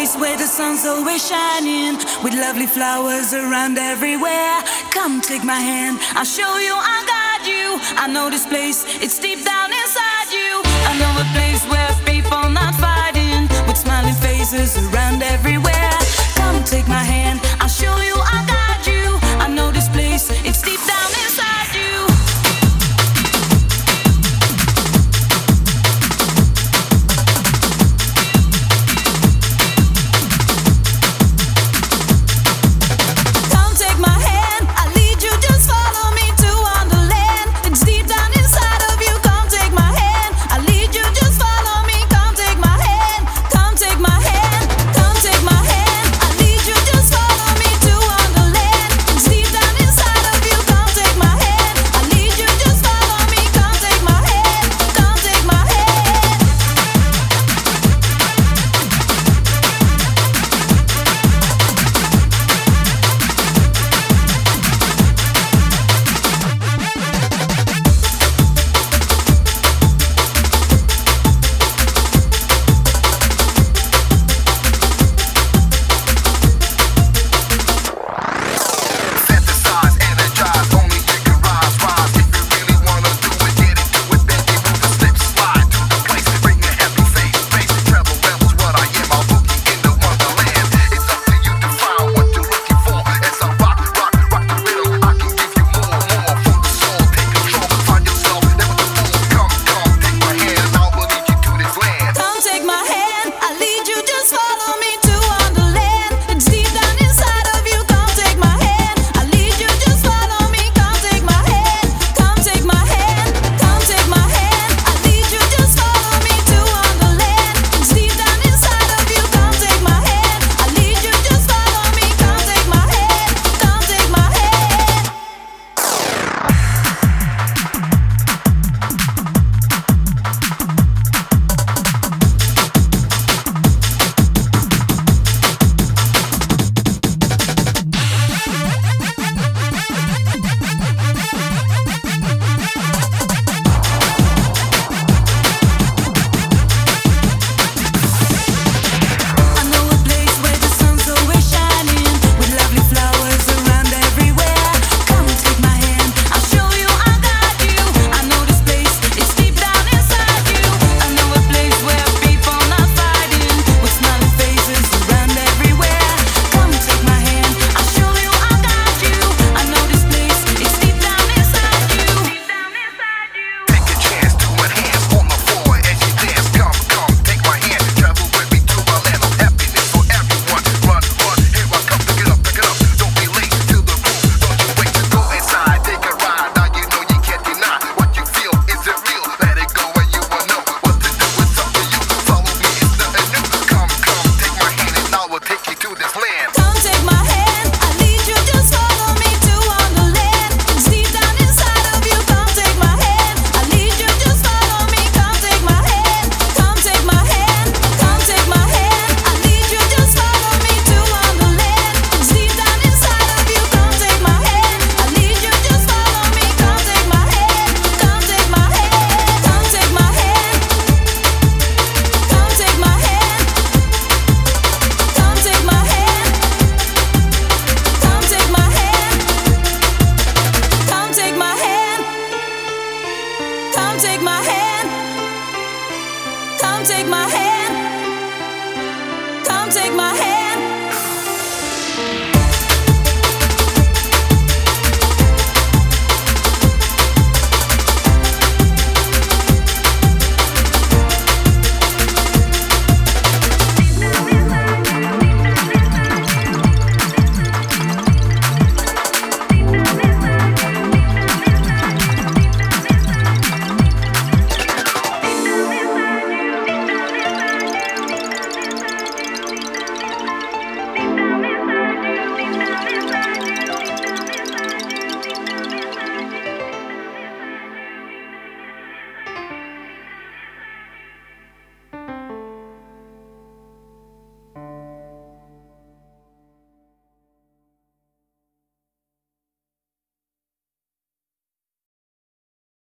place where the sun's always shining, with lovely flowers around everywhere. Come take my hand, I'll show you, I'll guide you. I know this place, it's deep down inside you. I know a place where people not fighting, with smiling faces around everywhere. Come take my hand, I'll show you, I'll guide you. I know this place, it's deep down inside you. Come take my hand.